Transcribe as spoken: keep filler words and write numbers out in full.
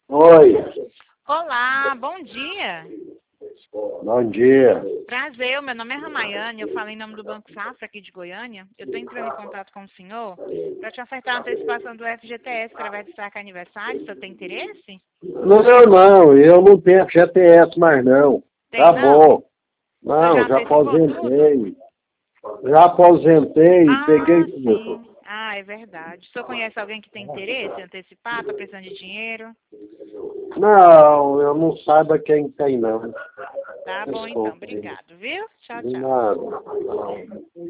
Oi, Olá, bom dia. bom dia. Prazer, meu nome é Ramayane, eu falo em nome do Banco Safra aqui de Goiânia. Eu estou entrando em contato com o senhor para te ofertar a antecipação do F G T S através do saque aniversário. O senhor tem interesse? Não, não, eu não tenho G T S mais não. Tem Tá não? bom. O senhor já Não, já antecipou tudo? aposentei. Já aposentei, peguei Ah, tudo. sim. Ah, é verdade. O senhor conhece alguém que tem interesse em antecipar, está precisando de dinheiro? Não, eu não saiba quem tem não. Tá bom então, Desculpe. obrigado, viu? Tchau, De tchau. nada.